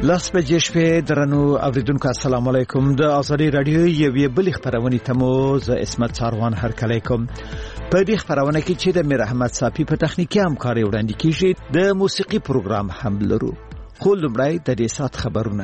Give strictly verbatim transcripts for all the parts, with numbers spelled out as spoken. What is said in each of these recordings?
لاس بجې شپې درنو اوریدونکو السلام علیکم. د ازادي رادیو یوې بلې خبرونه تمو ز اسمت ساروان هر کله کوم. په دې خبرونه کې چې د میر احمد صافي په تخنیکی همکاري وړاندې کیږي د موسیقي پروګرام هم لرو. خو لمړی د دې سات خبرونه.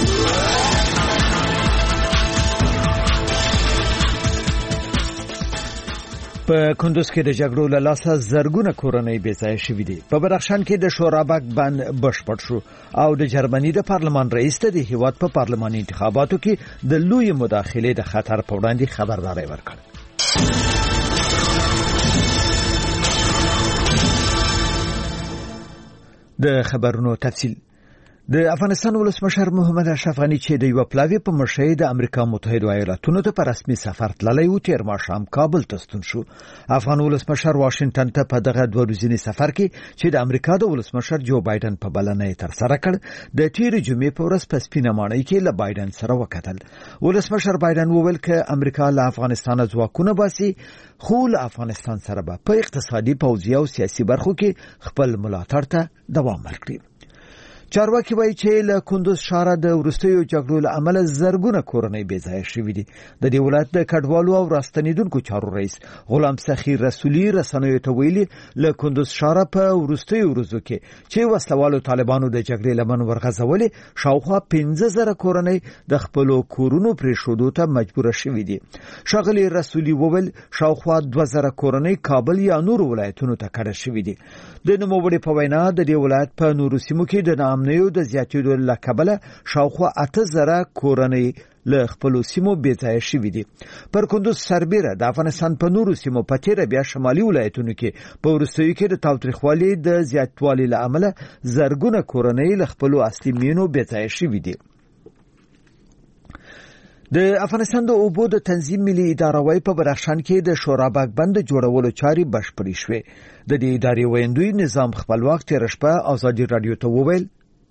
په کندوز کې د جګړو له لاسه زرګونه کورنۍ بې ځایه شوې دي. په بدخشان کې د شورابک بند بشپړ شو او د جرمني د پارلمان رئیس ته د هیواد په پارلماني انتخاباتو کې د لوی مداخلې د خطر په وړاندې خبرداري ورکړه. د خبرونو تفصیل. د افغانستان ولسمشر محمد اشرف غنی چې د یو پلاوی په مرشد د امریکا متحده ایالاتونو ته په رسمي سفر تللی و تیر ماښام کابل ته ستون شو. افغان ولسمشر واشنگټن ته په دغه دوه ورځني سفر کې چې د امریکا د ولسمشر جو بایدن په بلنه تر سره کړ د تیر جمعې په ورځ په سپینه ماڼۍ کې له بایدن سره وکتل. ولسمشر بایدن وویل چې امریکا له افغانستان ځواکونه باسي خو له افغانستان سره به په اقتصادي پوځي او سیاسي برخو کې خپل ملاتړ ته دوام ورکړي. چارواکي وایي چې له کندوز ښار د وروستیو جګړو له امله زرګونه کورنۍ بې ځایه شوې دي. د دې ولایت د کډوالو او راستنیدونکو چارو رئیس غلام سخیر رسولي رسنیو ته ویلي له کندوز ښار په وروستیو ورځو کې چې وسلوالو طالبانو د جګړې لمن ورغځولې شاوخوا پنځه زره کورنۍ د خپلو کورونو پرېښودو ته مجبوره شوې دي. ښاغلي رسولي وویل شاوخوا دوه زره کورنۍ کابل یا نورو ولایتونو ته کډه شوې دي. د نوموړي په وینا د دې ولایت په نورو سیمو کې د نو د زیاتېدو له کبله شاوخوا اته زره کورنۍ له خپلو سیمو بې ځایه شوې دي. پر کندوز سربیره د افغانستان په نورو سیمو په تیره بیا شمالي ولایتونو کې په وروستیو کې د تاوتریخوالي د زیاتوالي له امله زرګونه کورنۍ له خپلو اصلي مینو بې ځایه شوې دي. د افغانستان د اوبو د تنظیم ملي اداره وايي په بدخشان کې د شورابک بند جوړولو چارې بشپړې شوې. د دې ادارې ویندوی نظام خپلواک تیر شپه ازادي رادیو ته وویل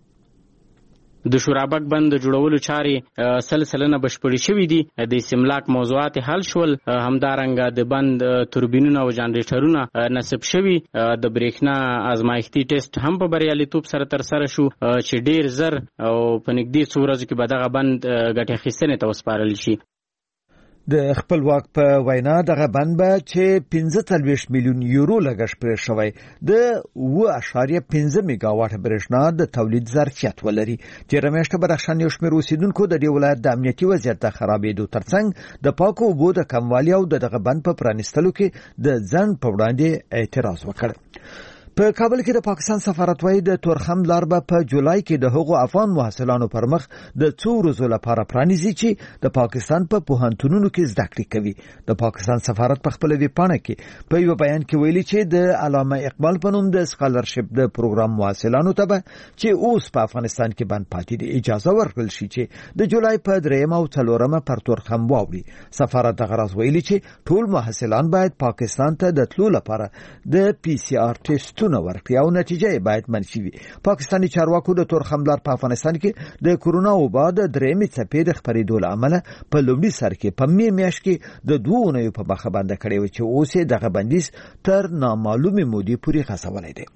د شورابک بند د جوړولو چارې سلسله بشپړې شوې دي. د سیملاک موضوعات حل شول، همدارنګه د بند توربینونه او جنریټرونه نصب شوي. د برېښنا ازمایښتي ټیسټ هم په بریالیتوب سره تر سره شو چې ډیر زر او په نږدې څو ورځو کې به دغه بند ګټې اخیستنې ته وسپارل شي. د خپلواک په وینا دغه بند به چې پنځه څلوېښت میلیون یورو لګښت پرې شوی د اوه اعشاریه پنځه میګاواټ برېښنا د تولید ظرفیت ولري. تېره میاشت بدخشان یو شمېر اوسیدونکو د دې ولایت د امنیتي وضعیت د خرابېدو ترڅنګ د پاکو اوبو د کموالي او دغه بند په پرانیستلو کې د ځنډ په وړاندې اعتراض وکړ. په کابل کې د پاکستان سفارت وايي د تورخم لار به په جولای کې د هغو افغان محصلانو پر مخ د څو ورځو لپاره پرانیزي چې د پاکستان په پوهنتونونو کې زده کړې کوي. د پاکستان سفارت په خپل ویبپاڼه کې په یو بیان کې ویلي چې د علامه اقبال په نوم د سکالرشپ د پروګرام محصلانو ته به چې اوس په افغانستان کې بند پاتې دي اجازه ورکړل شي چې د جولای په درېیمه او څلورمه پر تورخم واوړي. سفارت دغه راز ویلي چې ټول محصلان باید پاکستان ته د تلو لپاره د پی سی آر ټیسټ تونه ورکړي او نتیجه باید منفي وي. پاکستاني چارواکو د تورخم لار په افغانستان کې د کورونا وبا د درېمې څپې د خپرېدو له امله په لومړي سر کې په مې میاشت کې د دوه اونیو په مخه بنده کړې و چې اوس یې دغه بندیز تر نامعلومې مودې پورې غځولی دی.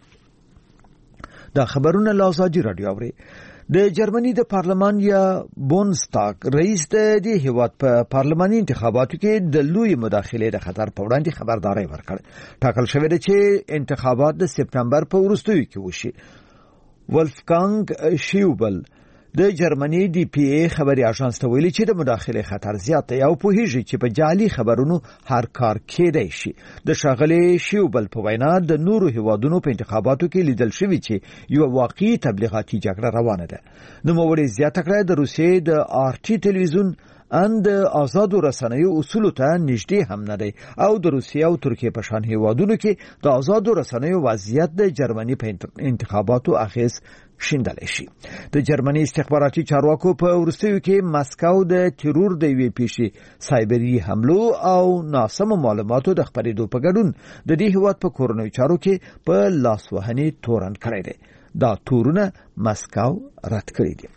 دا خبرونه له ازادي رادیو اوري. د جرمني د پارلمان یا بونستاګ رئیس د دې هیواد په پارلماني انتخاباتو کې د لوی مداخلې د خطر په وړاندې خبرداري ورکړه. ټاکل شوی دی چې انتخابات د سپتمبر په وروستیو کې وشي. ولفګانګ شیوبل د جرمني ډي پی ای خبري اژانس ته ویلي چې د مداخله خطر زیات دی او په هیڅ چې په جعلي خبرونو هر کار کېدای شي. د شاغلي شیوبل په وینا د نورو هیوادونو په انتخاباتو کې لیدل شوی چې یو واقعي تبلیغاتي جګړه روانه ده. نو موري زیاته کړه د روسیې د آر ټي ټلویزیون اند آزادو رسنیو اصولو ته نږدې هم نه دی او د روسیې او ترکیې په شان هیوادونو کې د آزادو رسنیو وضعیت د جرمني په انتخاباتو اخیس شیندل شي. د جرمني استخباراتي چارواکو په وروستیو کې مسکو د ترور د وی پیشي سایبری حملو او ناسمو معلوماتو د خپرېدو په ګډون د دې هیواد په کورنۍ چارو کې په لاس وهنې تورن کړی دی. دا تورونه مسکو رد کړی دي.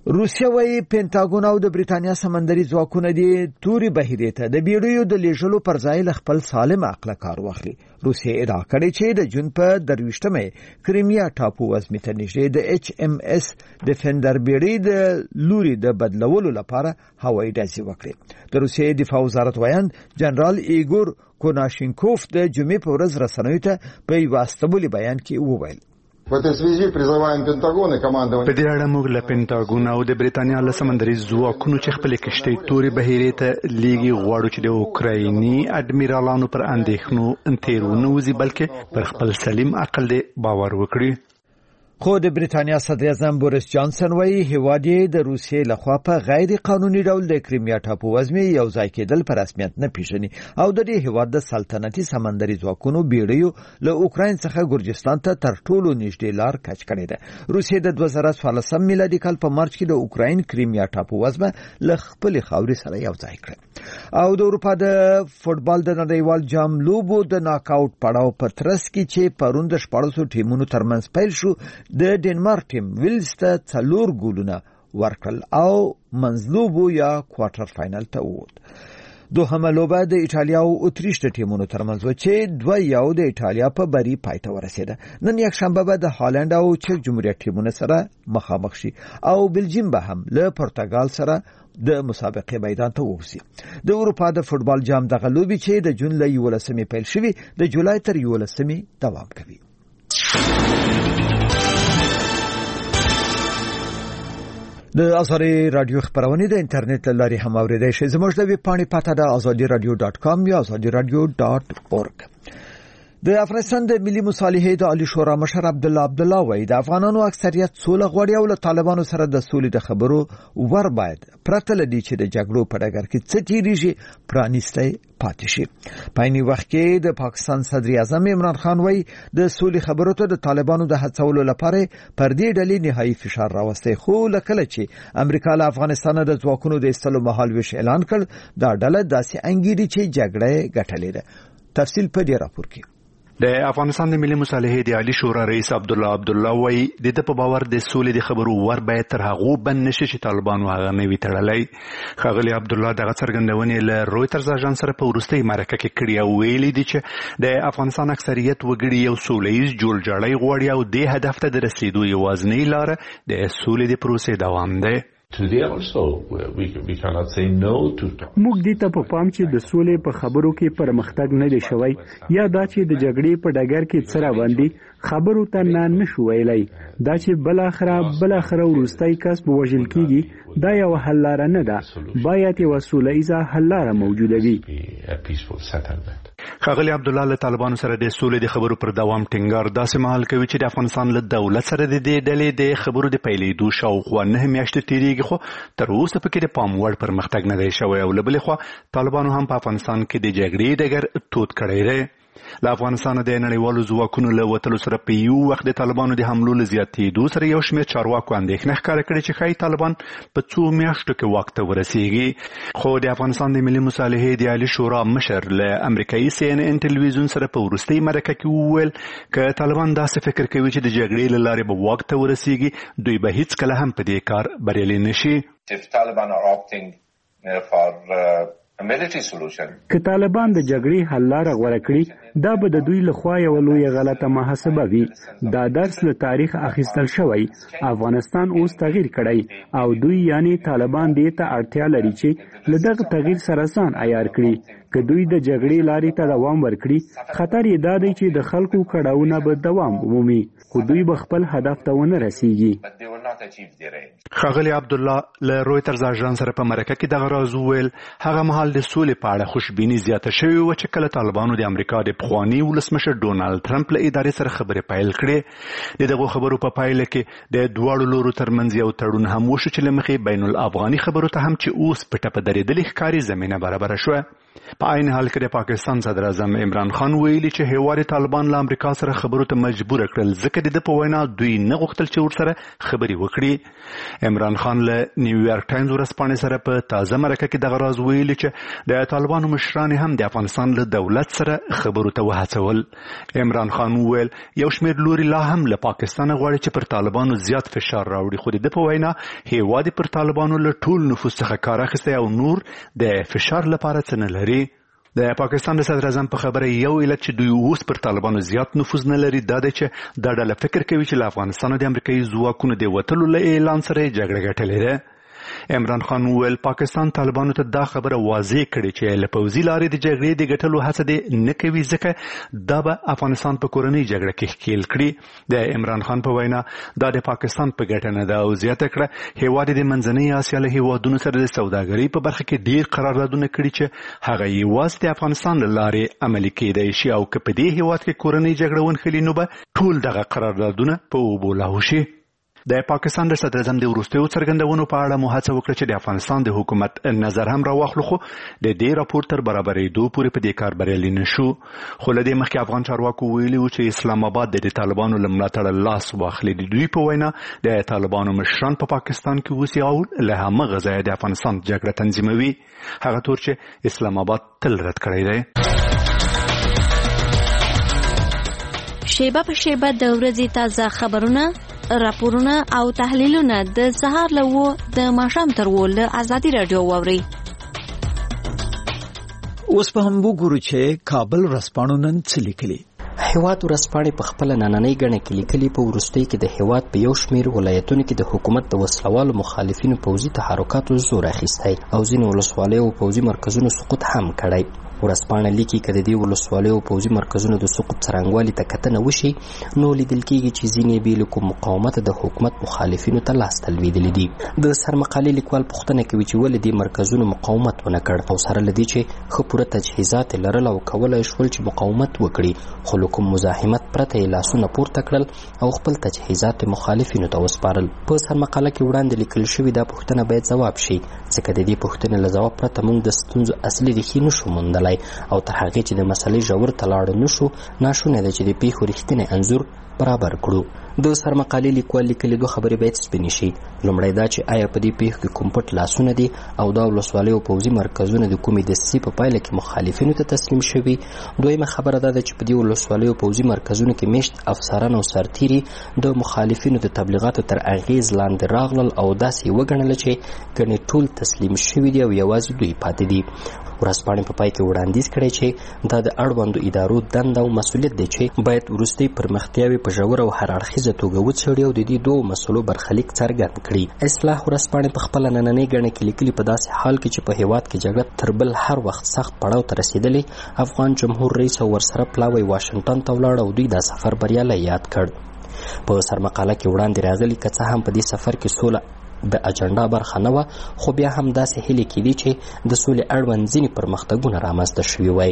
روسیه وايي پینټاګون او د بریټانیا سمندري ځواکونه دي توري بهیرې ته د بیړیو د لیږلو پر ځای له خپل سالم عقل کار واخلي. روسیه ادعا کړې چې د جون په درویشتمه کریمیا ټاپو وزمې ته نږدې د ایچ ام اس ډیفندر بیړۍ د لوري د بدلولو لپاره هوایي ډزې وکړې. د روسیې دفاع وزارت وایي جنرال ایګور کوناشینکوف د جمعې په ورځ رسنیو ته په یو واستبولي بیان کې وویل په دې سویزي پرځوان پینټاګون کمانډوي په دې اړه موږ له پینټاګون او د بریټانیا له سمندري ځواکونو چې خپل کشتۍ توري بهیرې ته لیږي غواړو چې د اوکرایني اډمیرالانو پر اندېښنو تیرونه وزي بلکې پر خپل سلیم عقل دې باور وکړي. خو د بریټانیا صدر اعظم بوریس جانسن وايي هیواد یې د روسیې لخوا په غیر قانوني ډول د کریمیا ټاپو وزمې یو ځای کېدل پر رسمیت نه پیژني او د دې هیواد د سلطنتي سمندري ځواکونو بیړیو له اوکراین څخه ګورجستان ته تر ټولو نږدې لار کچ کړې ده. روسیې د دوه زره څوارلسم میلادي کال په مارچ کې د اوکراین کریمیا ټاپو وزمه له خپل خاورې سره یو ځای کړه. او د اروپا د فوټبال د نړیوال جام لوبو د ناک آوټ پړاو په ترڅ کې چې پرون د شپږ ټیمونو ترمنځ پیل شو د ډنمارک ټیم ویلز ته څلور ګولونه ورکړل او منځلوبو یا کوارټر فاینل ته ووت. دوهمه لوبه د ایټالیا او اتریش د ټیمونو ترمنځ و چې دوه یو د ایټالیا په بری پای ته ورسېده. نن یک شنبه به د هالند او چک جمهوریت ټیمونه سره مخامخ شي او بلجیم به هم له پرتګال سره د مسابقې میدان ته ووځي. د اروپا د فوټبال جام دغه لوبې چې د جون له یولسمې پیل شوي د جولای تر یولسمې دوام کوي. د ازادي رادیو خبرونه د انټرنیټ لاري هم اوریدئ شئ. زموږ د ویب پاڼې پته د ازادي رادیو ډاټ کام یا ازادي رادیو ډاټ اورګ. د افغانستان د ملي مصالحې د عالی شورا مشر عبد الله عبد الله وايي د افغانانو اکثریت سوله غواړي او له طالبانو سره د سولې د خبرو ور باید پرته لدی چې د جګړو په ډګر کې څه تیریږي پرانیستی پاتې شي. په عین وخت کې د پاکستان صدر اعظم عمران خان وايي د سولې خبرو ته د طالبانو د هڅولو لپاره پر دې ډلې نهایي فشار راوستي. خو لکه چې امریکا له افغانستان د ځواکونو د ایستلو مهال ویش اعلان کړ دا ډله داسې انګیري چې جګړه ګټلې ده. تفصیل په دې راپور کې. د افغانستان د ملي مصالحې د عالی شورا رئیس عبد الله عبد الله وايي د د په باور د سولې د خبرو ور باید تر هغه بند نشي چې طالبانو هغه نه وي تړلای. خغلی عبد الله دغه څرګندونې له رويټرز اژانس سره په ورستۍ مرکه کې کړی او ویلي دي چې د افغانستان اکثریت وګړي یو سولهییز جوړجاړی غواړي او د هدف ته د رسیدو یوازینۍ لار د سولې د پروسې دوام دی. موږ دې ته په پام چې د سولې په خبرو کې پرمختګ نه دی شوی یا دا چې د جګړې په ډګر کې څه روان خبرو ته نه نشو ویلای. دا چې بل اخره بل اخره ورستای کس به وژل کیږي دا یو حل لار نه ده. باید یو سولهییزه حل لار موجوده وي. خغلی عبد الله له طالبانو سره د سولې د خبرو پر دوام ټینګار داسې مهال کوي چې د افغانستان له دولت سره د دې ډلې د خبرو د پیلېدو شاوخوا نه میاشتې تیریږي خو تر اوسه پکې د پام وړ پرمختګ نه دی شوی او له بلې خوا طالبانو هم په افغانستان کې د جګړې ډګر تود کړی دی. له افغانستان د نړیوالو ځواکونو له وتلو سره په یو وخت د طالبانو د حملو له زیاتېدو سره یو شمېر چارواکو اندېښنه ښکاره کړې چې ښایي طالبان په څو میاشتو کې واک ته ورسیږي. خو د افغانستان د ملي مصالحې د عالی شورا مشر له امریکایي سی ان ان ټلویزیون سره په وروستۍ مرکه کې وویل که طالبان داسې فکر کوي چې د جګړې له لارې به واک ته ورسیږي دوی به هیڅکله هم په دې کار بریالي نشي. که طالبان د جګړې حل لاره غوره کړي دا به د دوی لخوا یو لویه غلطه محاسبه وي. دا درس له تاریخ اخیستل شوی. افغانستان اوس تغییر کړی او دوی یعنی طالبان دې ته اړتیا لري چې له دغه تغییر سره ځان عیار کړي. که دوی د جګړې لارې ته دوام ورکړي خطر یې دا دی چې د خلکو کړاوونه به دوام ومومي خو دوی به خپل هدف ته ونه رسیږي. خغلی عبد الله له رويټرز اژانس سره په مرکه کې دغه راز وویل هغه مهال د سولې په اړه خوشبیني زیاته شوې و چې کله طالبانو د امریکا د پخواني ولسمشر ډونالد ټرمپ له ادارې سره خبرې پیل کړې. د دغه خبرو په پایله کې د دواړو لورو ترمنځ یو تړون هم وشو چې له مخې بین الافغاني خبرو ته هم چې اوس په ټپه درېدلې ښکاري زمینه برابره شوه. په عین حال کې د پاکستان صدر اعظم عمران خان ویلي چې هیواد طالبان له امریکا سره خبرو ته مجبور کړل ځکه د په وینا دوی نه غوښتل چې ورسره خبري وکړي. عمران خان له نیویارک ټایمز ورځپاڼې سره په تازه مرکه کې دغه راز ویلي چې د طالبانو مشران هم د افغانستان له دولت سره خبرو ته وهڅول. عمران خان وویل یو شمېر لوري لا هم له پاکستان غواړي چې پر طالبانو زیات فشار راوړي، خو د په وینا هیواد پر طالبانو له ټول نفوذ څخه کار اخیستی او نور د فشار لپاره څه نه لري. د پاکستان د صدر اعظم په خبره یو علت چې دوی اوس پر طالبانو زیات نفوذ نه لري دا دی چې دا ډله فکر کوي چې له افغانستان د امریکایي ځواکونو د وتلو له اعلان سره جګړه ګټلې ده. عمران خان وویل پاکستان طالبانو ته دا خبره واضح کړي چې له پوځي لارې د جګړې د ګټلو هڅه دې نه کوي ځکه دا به افغانستان په کورنۍ جګړه کې ښکیل کړي. د عمران خان په وینا دا د پاکستان په ګټه نه ده او زیاته کړه هیواد د منځنۍ اسیا له هیوادونو سره د سوداګرۍ په برخه کې ډیر قراردادونه کړي چې هغه یوازې د افغانستان له لارې عملي کېدای شي او که په دې هیواد کې کورنۍ جګړه ونښلي نو به ټول دغه قراردادونه په اوبو لاهو شي. د پاکستان د صدر اعظم د وروستیو څرګندونو په اړه مو هڅه وکړه چې د افغانستان د حکومت نظر هم راواخلو، خو د دې راپور تر برابرېدو پورې په دې کار بریالي نه شو. خو له دې مخکې افغان چارواکو ویلي وو چې اسلام آباد د طالبانو له ملاتړه لاس واخلي. د دوی په وینا د طالبانو مشران په پاکستان کې اوسي او له همغه ځایه د افغانستان جګړه تنظیموي، هغه طور چې اسلام آباد تل رد کړی دی. شیبه په شیبه د ورځې تازه خبرونه، راپورونه او تحلیلونه د سهار له و د ماښام تر و له ازادي رادیو واوري. اوس په هم وګورو چې کابل ورځپاڼو نن څه لیکلي. هیواد ورځپاڼې په خپل نننۍ ګڼه کې لیکلي په وروستۍ کې د هیواد په یو شمېر ولایتونو کې د حکومت د وسلوالو مخالفینو پوځي تحرکاتو زور اخیستی او ځینې ولسوالیو او پوځي مرکزونو سقوط هم کړی. ورځپاڼه لیکي که د دې ولسوالیو او پوځي مرکزونو د سقوط څرنګوالي ته کتنه وشي نو لیدل کېږي چې ځینې بې له کوم مقاومته د حکومت مخالفینو ته لاسته لوېدلي دي. د سرمقالې لیکوال پوښتنه کوي چې ولې دې مرکزونو مقاومت ونه کړ او سره له دې چې ښه پوره تجهیزات یې لرل او کولی شول چې مقاومت وکړي، خو له کوم مزاحمت پرته یې لاسونه پورته کړل او خپل تجهیزات مخالفینو ته وسپارل. په سرمقاله کې وړاندې لیکل شوي دا پوښتنه باید ځواب شي ځکه د دې پوښتنې له ځواب پرته موږ د ستونزو اصلي ریښې نشو موندلی او تر هغې چې د مسلې ژور ته لاړ نشو ناشونی ده چې د پیښو رښتینی انځور برابر کړو. د سرمقالې لیکوال لیکلي دوه خبرې باید سپینې شي. لومړی دا چې آیا په دې پیښو کې کوم پټ لاسونه دي او دا ولسوالۍ او پوځي مرکزونه د کومې دسیسې په پایله کې مخالفینو ته تسلیم شوي. دویمه خبره دا ده چې په دې ولسوالۍ او پوځي مرکزونو کې میشت افسران او سرتیري د مخالفینو د تبلیغاتو تر اغیز لاندې راغلل او داسې وګڼله چې ګڼې ټول تسلیم شوي دي او یوازې دوی پاتې دي. ورځپاڼې په پای کې وړاندیز کړی چې دا د اړوندو ادارو دنده او مسؤلیت دی چې باید وروستۍ پرمختیاوې په ژوره او هر اړخیزه توګه وڅېړي او د دې دوو مسلو برخلیک څرګند کړي. اصلاح ورځپاڼې په خپله نننۍ ګڼه کې لیکلي په داسې حال کې چې په هیواد کې جګړه تر بل هر وخت سخت پړاو ته رسېدلې، افغان جمهور رئیس او ورسره پلاوی واشنګټن ته ولاړ او دوی دا سفر بریالی یاد کړ. په سرمقاله کې وړاندې راغلي که څه هم په دې سفر کې سوله د اجنډا برخه نه وه، خو بیا هم داسې هیلې کېدې چې د سولې اړوند ځینې پرمختګونه رامنځته شوي وای.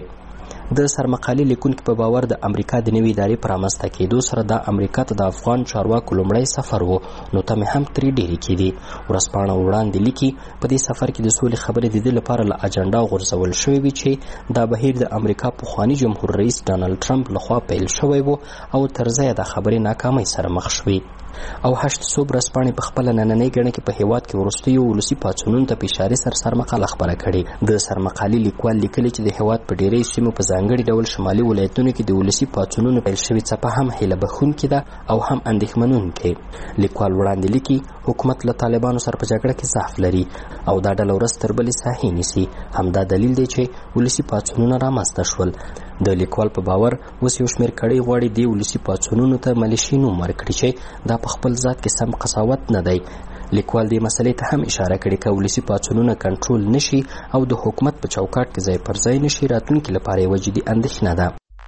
د سرمقالې لیکونکي په باور د امریکا د نوې ادارې په رامنځته کېدو سره دا امریکا ته د افغان چارواکو لومړی سفر و نو تمې هم ترې ډېرې کېدې. ورځپاڼه وړاندې لیکي په دې سفر کې د سولې خبرې د دې لپاره له اجنډا غورځول شوې وي چې دا بهیر د امریکا پخواني جمهور رئیس ډانلډ ټرمپ لخوا پیل شوی و او تر ځایه د خبرې ناکامۍ سره مخ شوې. او هشت صوب ورځپاڼې په خپله نننۍ ګڼه کې په هیواد کې وروستیو ولسي پاڅونونو ته په اشارې سره سرمقاله خپره کړې. د سرمقالې لیکوال لیکلي چې د هیواد په ډېری سیمو په ځانګړي ډول شمالي ولایتونو کې د ولسي پاڅونونو پیل شوې څپه هم هیله بښونکې ده او هم اندېښمنونکې. لیکوال وړاندې لیکي حکومت له طالبانو سره په جګړه کې ضعف لري او دا ډله ورځ تر بلې ساحې نیسي. همدا دلیل دی چې ولسي پاڅونونه رامنځته شول. د لیکوال په باور اوس یو شمېر کړۍ غواړي دې ولسي پاڅونونو ته ملیشي نوم ورکړي چې دا په خپل ذات کې سم قساوت نه دی. لیکوال دې مسلې ته هم اشاره کړې که ولسي پاڅونونه کنټرول نشي او د حکومت په چوکاټ کې ځای پر ځای نشي راتلونکي لپاره یوه جدي اندېښنه ده.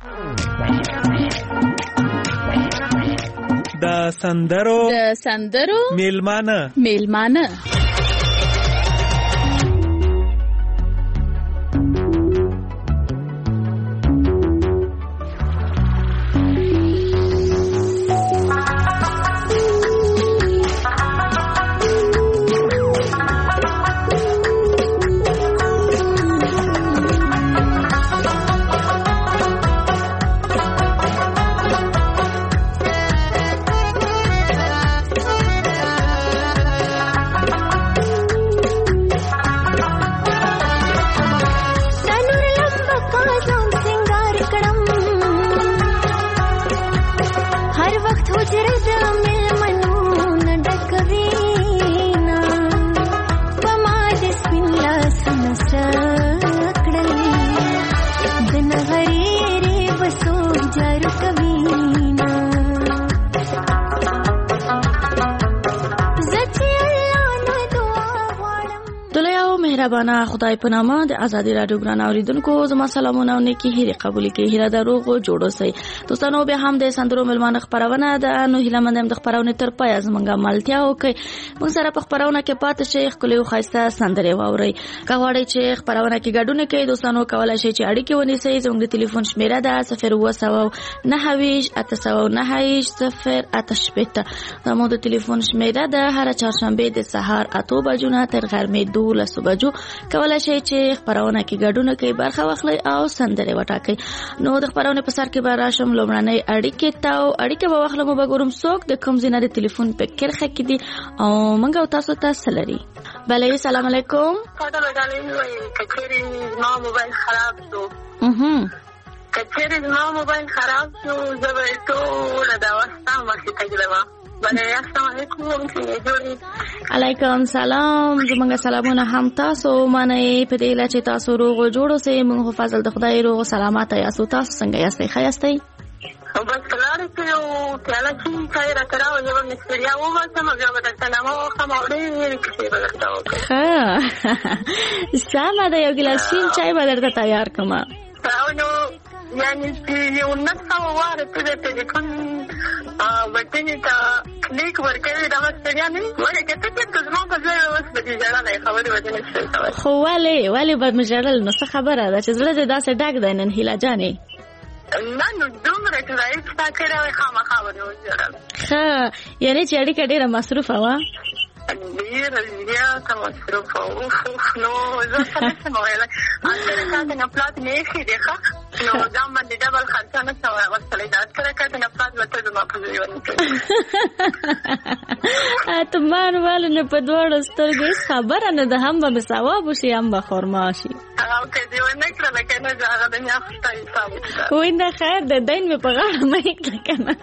د سندرو د سندرو میلمانه میلمانه غریری بسو جارو کمینا مهربانه خدای په نامه د ازادي رادیو ګران اوریدونکو زما سلامونه او نیکی هیره قبول کړئ. هیره دروغ جوړو سي دوستانو، به هم د سندرو ملمانه خبرونه ده. نو هیله مندم د خبرونه تر پای زمونږه ملتیا وکي. موږ سره په خبرونه کې پات شیخ کلیو خاصه سندره واوري. کاوړی چې خبرونه کې ګډونه کوي دوستانو، کولای شي چې اړیکې ونیسي. زموږ د ټلیفون شمیره ده صفر اووه سوه نهه ویشت اته سوه نهه ویشت صفر اته شپېته. زموږ د ټلیفون شمیره ده هر چهارشنبه د سهار اته بجو نه تر غرمې دولس بجو. کولای شي چې خبرونه کې ګډونه کوي، برخه واخلي او سندره وټاکي. نو د خبرونه په سر کې به راشم لومړنۍ اړیکې ته اړیکه به واخلم او به ګورم څوک د کوم ځای د ټلیفون په کرخه کې دي او موږ او تاسو ته سلري. بله السلام علیکم. خاطر ودانې وایي کچېری ما موبایل خراب شو. اها کچېری ما موبایل خراب شو زه به ټول دا واسطه مخې ته ګلم. السلام علیکم. علیکم سلام. زمونږ سلامونه هم تاسو منئ په دې لچې تاسو روغ جوړ اوسئ. موږ فضل د خدای روغ سلامت یاستو. تاسو څنګه یاستئ؟ ښه یاستئ؟ بس لاره کې یو پیاله چای چای راته راوړه. یوه مستریا وباسم بیا به درته نامه وخم او ډېرې کیسې به درته وکړم. ښه سمه ده، یو ګیلاس شین چای به درته تیار کړم. او نو یعنې چې یو نهه سوه واره ته د ټلیفون بټنې ته کلیک ورکوي دا مستریا نه وي. ولې که ته چېرته زما په ځای اوس به دې ژړلی خبرې به دې نه شوی کولی. خو ولې ولې به مې ژړل؟ نو څه خبره ده چې زړه دې داسې ډک دی نن هیله جانې؟ نه نو دومره چې رایس تا کړی وای خامخا به دې وژړل. ښه یعنې چې اړیکه ډېره مصروفه وه؟ ډېره زیاته مصروفه. اوف اوف نو زه څه نه شم ویلی. اتره کاته نه پلات مې ایښي دی ښه نو ځان باندې ډبل خرچه نه شم اغوستلی. دا اتره کاته نه پلات به ته زما په زړه ونه کوي. اتمان ولې نه په دواړو سترګو هېڅ خبره نه ده. هم به مې ثواب وشي هم به خرما شي. او که دې ونه کړله که نه زه هغه د میا خسته حساب وکړه. وایي نه خیر د دین مې په غاړه مه یې کړه که نه.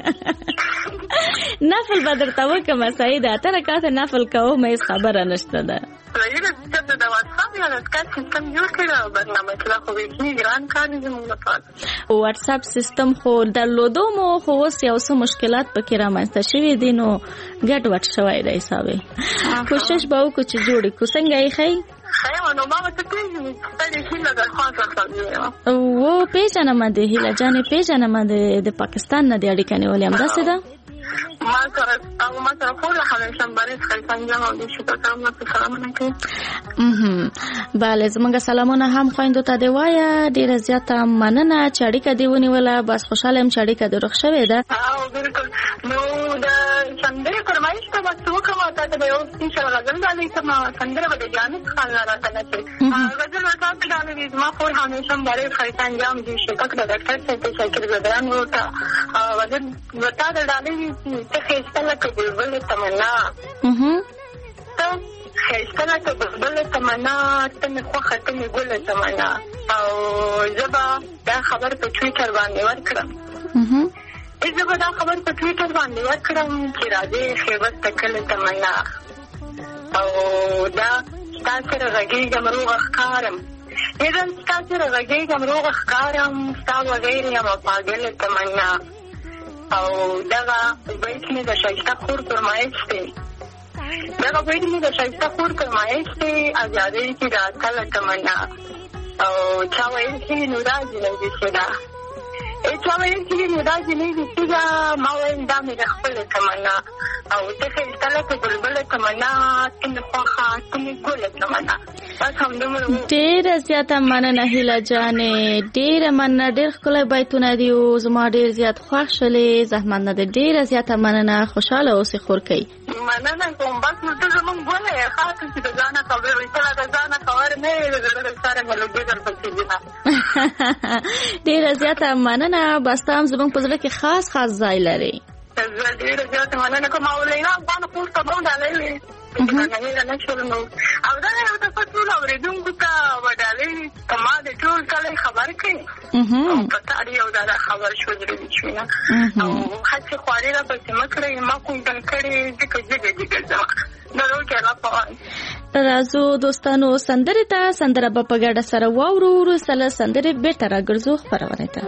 نفل به درته وکړمه سعیده. اتره کاته نفل کوم هېڅ خبره نشته ده. صحیح ده چې د واتساپ یا د سکایپ سیستم جوړ کړی او برنامه چې دا خو بیخي ګران کار دی زموږ لپاره. واتساپ سیستم خو درلودو مو خو اوس یو څه مشکلات پکې رامنځته شوي دي نو ګډ وډ شوی دی حساب یې. کوشش به وکړو چې جوړ کړو. څنګه یې ښایي؟ ښه یم نو ما ورته پېژنې چې ستا د هیله درخواست راکړم. و پېژنم د هیله جانې پېژنم د پاکستان نه د اړیکه نیولې همداسې ده؟ ما سره او ما سره خو له همیشه برای خیلی انجام او شکر کوم چې سلامونه کوي. بله زمونږ سلامونه هم خویندو ته دی وایه. ډېره زیاته مننه چې اړیکه دې ونیوله. بس خوشحاله یم چې اړیکه دې روغ شوې ده. او بالکل. نو د سندرې فرمایش ته بس وکړم تا ته به یو سپیشل غزل ډالۍ کړم. سندره به د جانې څخه راته نه شي. غزل به تاسو ډالۍ وي. زما خور همیشه برای خیلی انجام دي شکر د ډاکټر صاحب ته شاکر زدران ورته غزل به تا د ډالۍ وي. ته خیسته لکه بلبل تمنا ته خیسته لکه بلبل تمنا ته مې خوښه ته مې ګله تمنا. او زه به دا خبر په ټویټر باندې ورکړم. زه به دا خبر په ټویټر باندې ورکړم چې راځې خیبر ته کله تمنا. او دا ستا سره غږېږم روغه ښکارم. هېڅ ستا سره غږېږم روغه ښکارم. ستا بغیر یمه پاګله تمنا. او دغه بیت مې د شایسته خور فرمایش دی. دغه بیت مې د شایسته خور فرمایش دی. ازادۍ کې د اتله تمنا. او چا ویل چې نو دا جنۍ دې څه ده. ای چا ویل چې نو دا جنۍ دې څه ده. ما ویل دا مې د خپله تمنا. او ته ښایسته لکه بلبله تمنا ته مې خوښه ته مې ګله تمنا. ډېره زیاته مننه هیله جانې. ډېره مننه. ډېر ښکلی بیتونه دي او زما ډېر زیات خوښ شولې. زحمت نه ده. ډېره زیاته مننه. خوشحاله اوسې خورکۍ. مننه کوم. بس نو ته زموږ ګوله یې خاصه چې د ځانه خبر وي. ته د ځانه خبر نه یې د زړه سره ملګري درپسې دي. ډېره زیاته مننه. بس ته هم زموږ په زړه کې خاص خاص ځای لري. زه ډېره زیاته مننه کوم. او لینا افغان خور ته به ډالۍ وي. او دا یو دفعه ټول اورېدونکو ته به ډالۍ ته ما د ټول کلی خبر کوي. او په تا یو دا خبر شو زړه دې شوینه. او هڅې خوارې راپسې مه کړئ. ما کوم ډن کړې ځکه جګه جګه ځم. نو روکې الله پوهه. راځو دوستانو سندره ته سندره په پګړه سره واورو ورسره سندره بیرته راګرځو خبرونه ته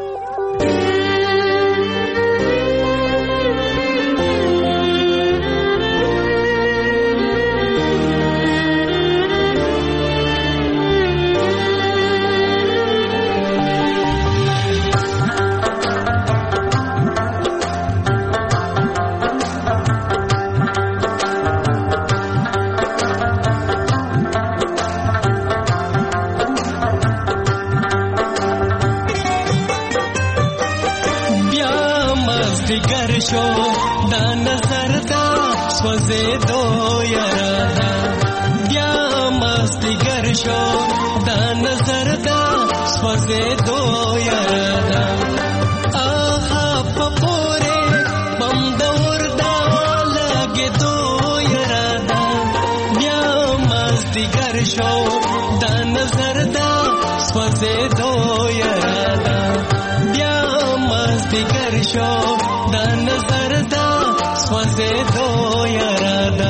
شو دا نظر دا سوزه دو یرادا بیا مستګر شو دا نظر دا سوزه دو یرادا آها پپوره بم دور دا لګې دو یرادا بیا مستګر شو دا نظر دا سوزه دو یرادا بیا مستګر شو دا نظر دا سوزه دو یرادا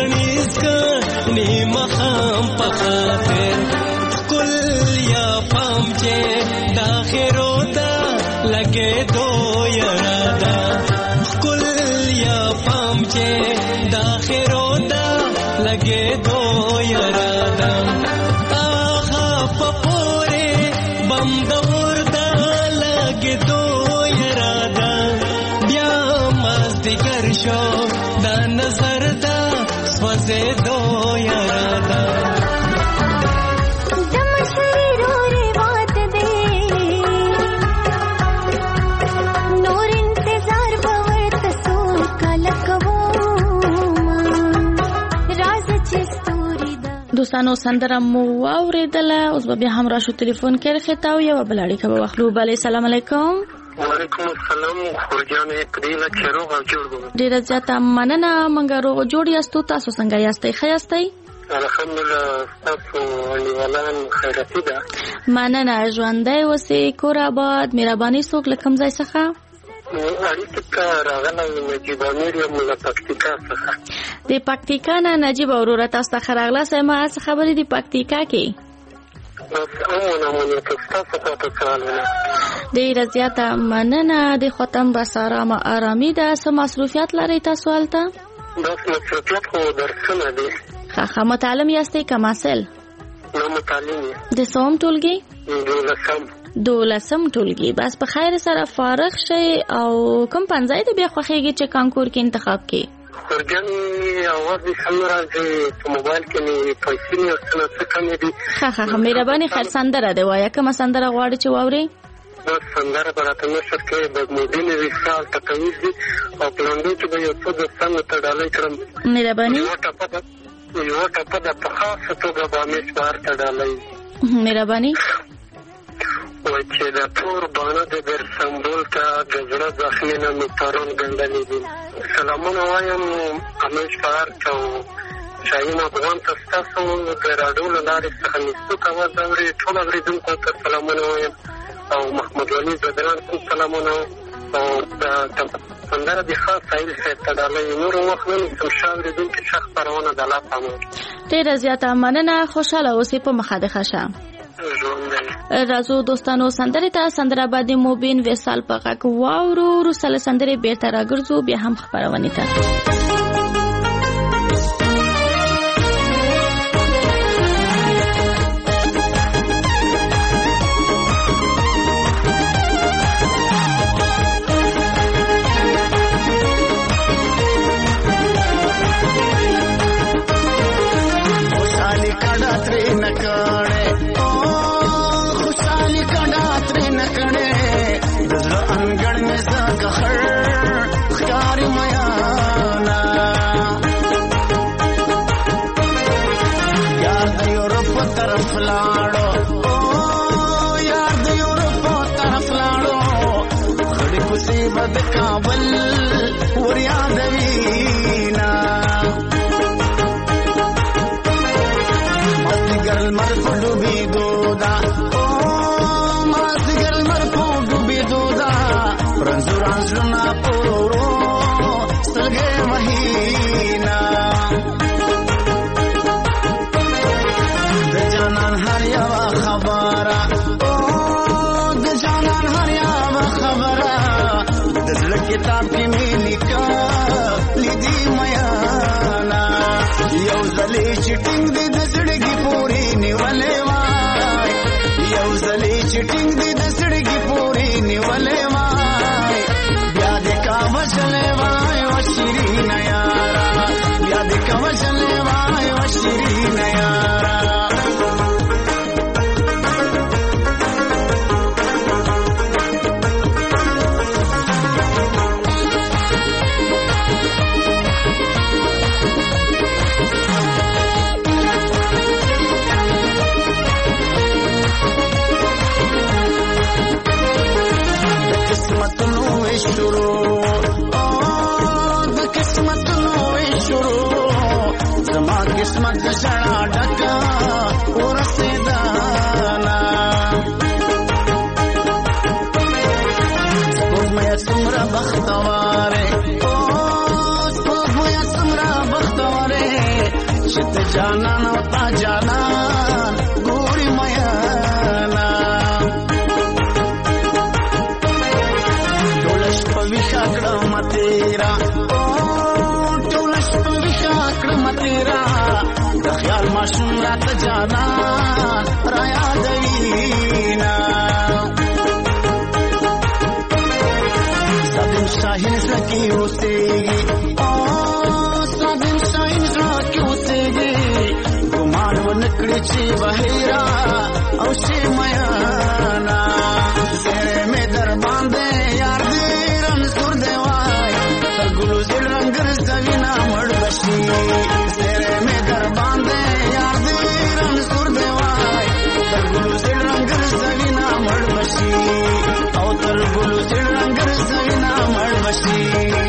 غنیز کا نیمه خام په خاطر کل یا پام چې داخرو دا لګې دو یرادا کل یا پام چې داخرو دا لګې دو یرادا آخا پپوره بم دور دا لګې دو یرادا بیا مازدیګر شو دا نظر دا سوځې دو یرادا دوستانو سندره مو واوریدله اوس به بیا هم راشو ټلیفون کې خطاو یو بل اړیکه به واخلو. بله سلام علیکم. وعلیکم السلام. خورجانې پدیله چې روغ او جوړ به ډیره زیاته مننه. موږ روغ جوړ یاستو. تاسو څنګه یاستئ؟ ښه یاستئ؟ الحمدلله. تاسو انډیوالان خیراتي ده؟ مننه. ژوندی اوسئ، کور آباد. مهرباني څوک له کوم ځای څخه؟ اړیکې ته راغلی نجیب امیر یم له پکتیکا څخه. د پکتیکا نه نجیب وروره تاسو ته ښه راغلاست. ما څه خبرې دي پکتیکا کې؟ بس امون امون ته ستاسو خواته سوالونه. ډېره زیاته مننه. د خوتم بس ارامه ارامي ده. څه مصروفیات لرئ تاسو هلته؟ بس مصروفیات خو درسونه دي. ښه ښه. متعلم یاستئ که محصل؟ نه متعلم یم. د څوم ټولګي؟ دولسم. دولسم ټولګي. بس په خیر سره فارغ شئ. او کوم پنځای د بیا خوښیږي چې کانکور کې انتخاب کې؟ خورجانې اواز دې سم راځي. په موبایل کې مې پیسې مې ورڅنه څه کمې دي. ښه ښه ښه. مهرباني خیر سندره دې وایه. کومه سندره غواړې چې واورې؟ بس سندره به راته نشر کوي. بګمودین وصال تکویز دي او پلانډو کې به یو څه دوستانو ته ډالۍ کړم. مهرباني. یوه ټپه ده یوه ټپه ده په خاصه توګه به همیش بهر ته ډالۍ. مهرباني. وای چې د تور باڼه د بر سمبول ته د زړه زخمې نه مې پرون ګنډلې دي. سلامونه وایم همیش بهر ته او شاهین افغان ته ستاسو د راډیو له لارې څخه میستوک اواز اوري. ټول اورېدونکو ته سلامونه وایم او محمد ولي زدران ته سلامونه او د سندره د خاص سایل صاحب ته ډالۍ. نور وخت نه نیسم. ښه اورېدونکي ښه خپرونه د الله په امان. ډېره زیاته مننه. خوشحاله اوسئ. په مخه دې ښه شه. راځو دوستانو سندرې ته. سندره باندې موبین وصال په غږ واورو. وروسته له سندرې بیرته راګرځو بیا هم خپرونې ته. د کابل ور یادوینا مازدیګر لمر په ډوبېدو ده. او مازدیګر لمر په ډوبېدو ده. رنځور انځورونه په ورو سترګې وهینا د جانان هر یوه خبره. او د جانان هر یوه خبره د زړه کتاب کې مې لیکه لیدي میانا. یو ځلې چې ټینګ دې د زړګي پورې نیولې وای. یو ځلې چې ټینګ دې د زړګي پورې نیولې وای. بیا دې کا وجلې وای و شیرین یارا. بیا دې کا وجلې وای و شیرین یارا. شروع د قسمتونو شروع زما قسمت شړا ډکا ورسېدانا. سپوږمۍ څومره بختواره. او سپوږمۍ څومره بختواره. چې ته جانان او تا جانان ګوري میانا ټول شپه ویښه کړم تیرا او ټول شپه ویښه کړم تیرا د خیال ماشوم راته جانان را یادوینا سادن شاهین زړه اوسېږي او سادن شاهین زړه اوسېږي ګمان ونه کړي چې بهیرا او شي میانا تیرې مې در باندې یار دې رنځور دی وای تر ګلو زړ رنګر زوینا مړ بشي تیرې مې در باندې یار دې رنځور دی وای تر ګلو زړ رنګر زوینا مړ بشي او تر ګلو زړ رنګر زوینا مړ بشي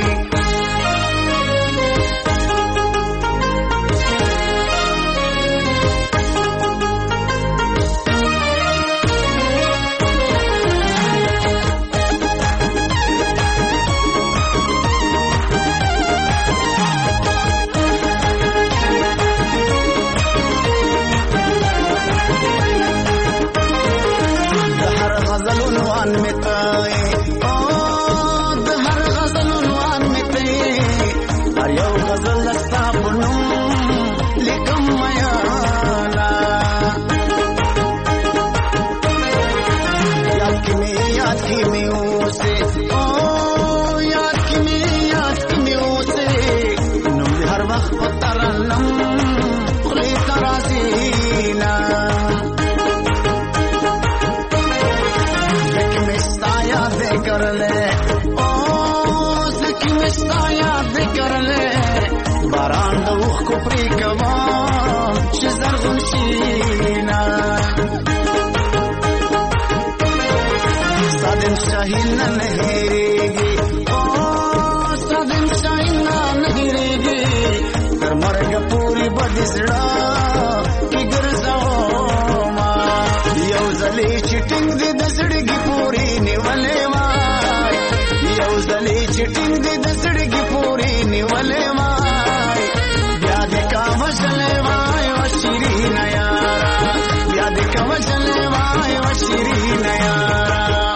شاهین نه هېرېږي او سادن شاهین نه هېرېږي تر مرګه پورې به دې زړه کې ګرځوما یو ځلې چې ټینګ دې د زړګي پورې نیولې وای یو ځلې چې ټینګ دې د زړګي پورې نیولې وای بیا دې کا وژلې وای او شیرینه یارا بیا دې کا وژلې وای او شیرینه یارا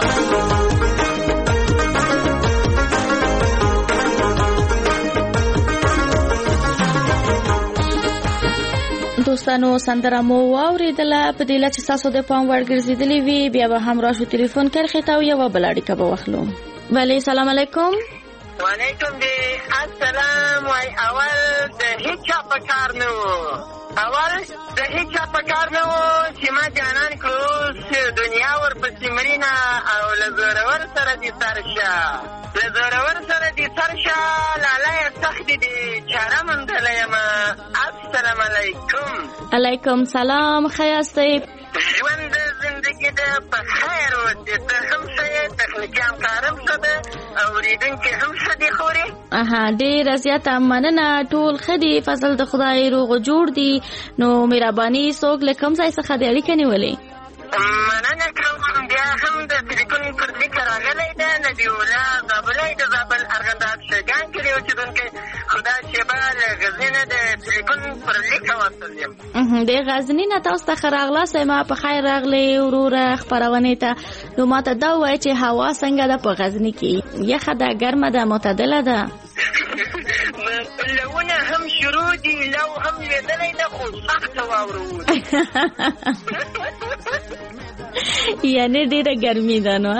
دوستانو سندره مو واوریدله په دې لچ تاسو د پام وړ ګرځیدلی وی بیا به هم راشو ټلیفون کرخه تا یو بل اړیکه به واخلو. وعلی السلام علیکم. وعلیکم دی السلام. وای اول د هیڅ په کار نه و اول د هیڅ په کار نه و چې ما جانان کړو دنیا ور پسې مرینا او لزورور سره دي سرشا لزورور سره دي سرشا لاله سخت دي چاره مندلې ما. السلام علیکم. علیکم سلام. خیاسته ژوند زندگی ده په خیر و دې ته هم څه تخنیکام کارم څه ده اوریدونکي هم څه دي خوري. اها ډېر زیاته مننه. ټول خدي فضل د خدای روغ جوړ دي. نو مهرباني څوک له کوم ځای څخه د اړیکې نیولې؟ مننه کوم. بیا هم د تلیفون پر لیک راغلی ده نبی الله زابلۍ د زابل ارغنداب شګان کې دی اوسېدونکی خدا شیبه له غزني نه د تلیفون پر لیک واصل یم. د غزني نه تاسو ته ښه راغلاست. ما په خیر راغلی وروره خپرونې ته. نو ماته دا ووایه چې هوا څنګه ده په غزني کې؟ یخه ده ګرمه ده معتدله ده؟ لونه هم شروع دي لو هم لوېدلی ده خو سخته واوره وځي. یعنې ډېره ګرمي ده نو.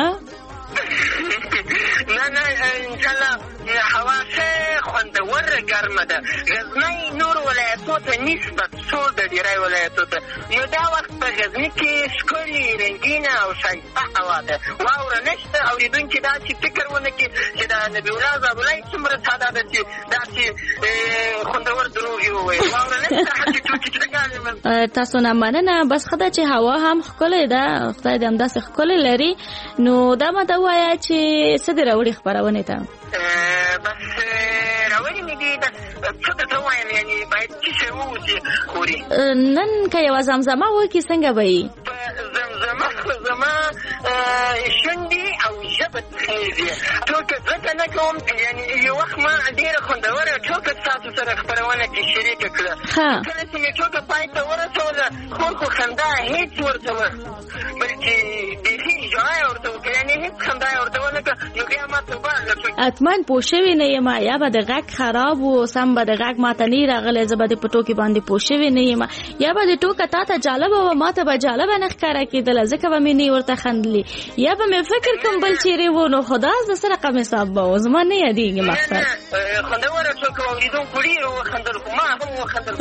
نه نه انشاءالله هوا ښه خوندوره ګرمه ده. غزنی نور ولایتو ته نسبت سوړ د ډېری ولایتو ته. نو دا وخت په غزني کې ښکلې رنګینه او ښایسته هوا ده. واوره نشته. اورېدونکي داسې فکر ونه کړي چې د نبي الله زابلۍ څومره ساده ده چې داسې خوندور دروغ یې وویل. واوره نشته. هسې ټوکې ټکانې. تاسو نه مننه. بس ښه ده چې هوا هم ښکلې ده. خدای دې همداسې ښکلې لري. نو دا ماته ووایه چې څه دې راوړي خپرونې ته؟ بس راوړي مې دي. بس څه درته ووایم یعنې باید څه شی ووځي خوري. نن که یوه زمزمه وکړي څنګه به وي؟ زمزمه زما شونډې او ژبه تخېږي ټوکه ځکه نه کوم یعنې یو وخت ما ډېره خوندوره ټوکه ستاسو سره خپرونه کې شریکه کړه کله چې مې ټوکه پای ته ورسوله خور خو خندا هېڅ ورته وه بلکې بیخي ژړا یې ورته وکړه یعنې هېڅ خندا یې ورته ونه کړه نو بیا ما توبه حتما پوه شوې نه یم یا به د غږ خراب و سم به د غږ ماته نه راغلی زه به د په ټوکې باندې پوه شوې نه یم یا به د ټوکه تا ته جالبه وه ما ته به جالبه نه ښکاره کېدله ځکه به مې نه ورته خندلې یا به مې فکر کوم بل چیرې و نو خو دا د څه رقم حساب به و زما نه یادېږي مقصد خوندوره ټوکه واورېدونکو ډېر وخندل خو ما هم وخندل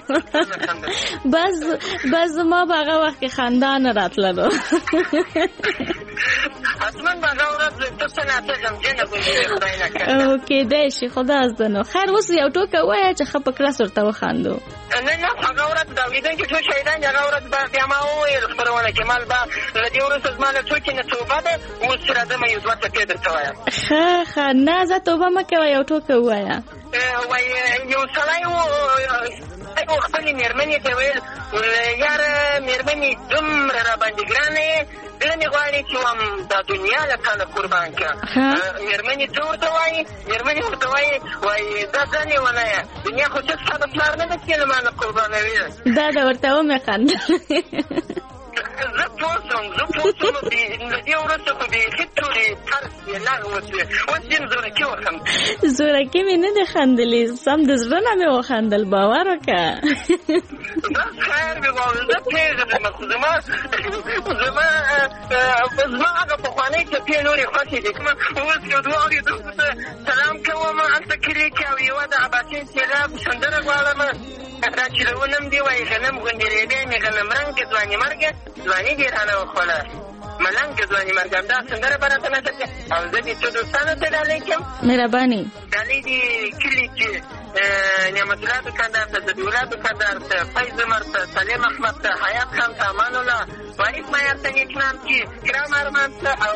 بس بس زما به هغه وخت کې خندا نه راتللو حتما به هغه ورځ ته څه ناڅه غمجنه به وي خدای نه کړه کېدای شي خدا زده نو خیر اوس یو ټوکه ووایه چې ښه په کړس ورته وخاندو نه نه هغه ورځ د اورېدونکي ټول شهیدان دي هغه ورځ به بیا ما وویل خپرونه کې مال به له دې وروسته زما له ټوکې نه توبه ده اوس چې راځم یو دوه ټکې درته وایم ښه ښه نه زه توبه مه کوه یو ټوکه ووایه وایي یو سړی و خپلې مېرمنې ته ویل یاره مېرمنې دومره راباندې ګرانه یې زړه مې غواړي چې وایم دا دنیا له تا نه قربان کړه مېرمنې څه ورته وایي مېرمنې ورته وایي وایي دا ځه لیونیه دنیا خو څه ستا د پلار نه ده چې له ما نه قربانوي دا د ورته ومې خندل زه پوه شوم زه پوه شوم له دې وروسته خو بیخي ټولې طرز یې لغ وشوې اوس یم زورکي وخندل زورکي مې نه دی خندلې سم د زړه نه مې وخندل باور وکړه بس خیر مې غواړم زه پېژنم خو زما زما زما هغه پخوانۍ ټپې نورې خوښې دي کومه اوس یو دوه اورېدونکو ته سلام کوم هلته کلي کې او یوه د عباسین سیلاب سندره غواړم دا چې له ونم دي وایي غنم غوندې ریبې مې غنم رنګې ځواني مرګه ځواني دې رانه وخوړه ملنګه ځواني مرګه همدا سندره به راته نشته کړې او زه دې څو دوستانو ته ډالۍ کړم مهرباني ډالۍ دې کلي کې نعمت الله دکاندار ته زبي الله دکاندار ته فیض عمر ته سلیم احمد ته حیات خان ته امان الله وارث معیار ته نیک نام کې کرام ارمان ته او